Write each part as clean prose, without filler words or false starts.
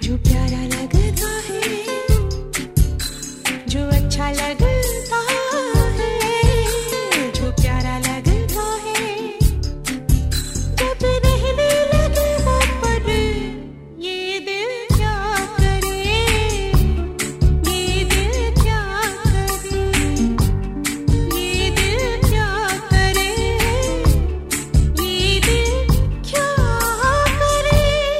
जो प्यारा लगता है, जो अच्छा लगता है, जो प्यारा लगता है, जब रहने लगे वो पर ये दिल क्या करे, ये दिल क्या करे, ये दिल क्या करे, ये दिल क्या करे।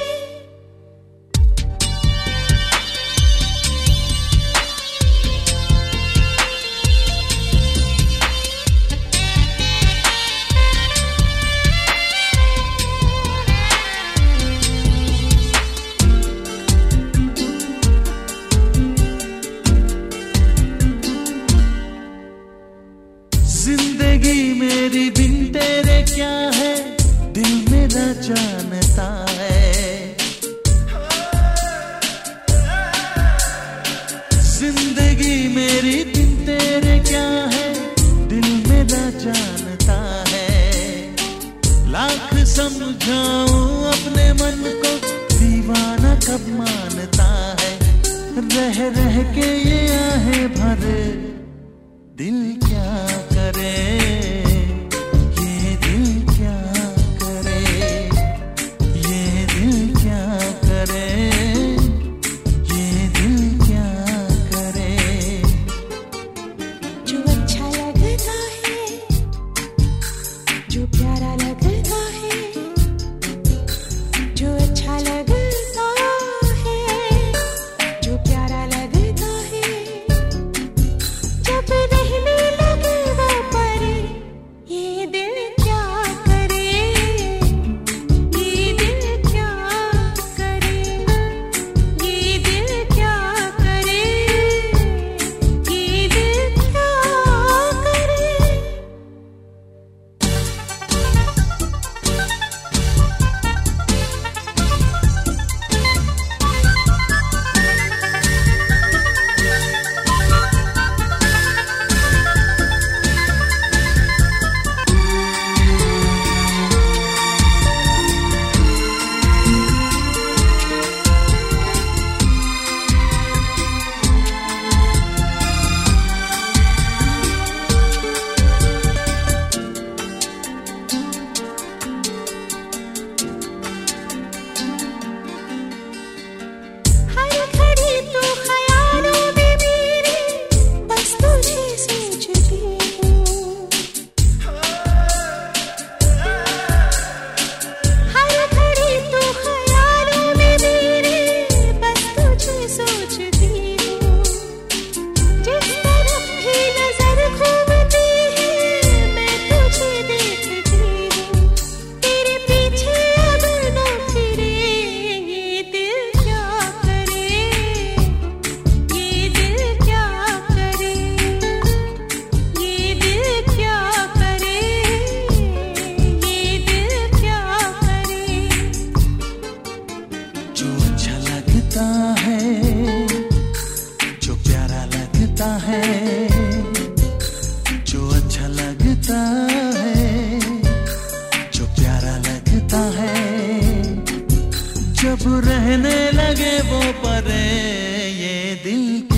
जिंदगी मेरी बिन तेरे क्या है, दिल मेरा जानता है। जिंदगी मेरी बिन तेरे क्या है, दिल मेरा जानता है। लाख समझाऊं अपने मन को, दीवाना कब मानता है। रह रह के ये आहें भरे, दिल क्या करे, ये दिल क्या करे, ये दिल क्या करे, ये दिल क्या करे। जो अच्छा लगता है, जो प्यारा लगता है, जो अच्छा लगता है, जो प्यारा लगता है, जब रहने लगे वो पर ये दिल क्या करे, ये दिल क्या करे, ये दिल क्या करे, ये दिल क्या करे। हर घड़ी तू ख्यालों में मेरे, बस तुझे सोचती हूँ। हर घड़ी तू ख्यालों में मेरे, बस तुझे सोचती हूँ। जिस तरफ भी नजर घूमती है, मैं तुझे देखती हूँ। तेरे पीछे अब न फिरे, ये दिल क्या करे, ये दिल क्या करे, ये दिल क्या करे, ये दिल क्या करे। जो अच्छा लगता है, जो प्यारा लगता है, जो अच्छा लगता है, जो प्यारा लगता है, जब रहने लगे वो परे ये दिल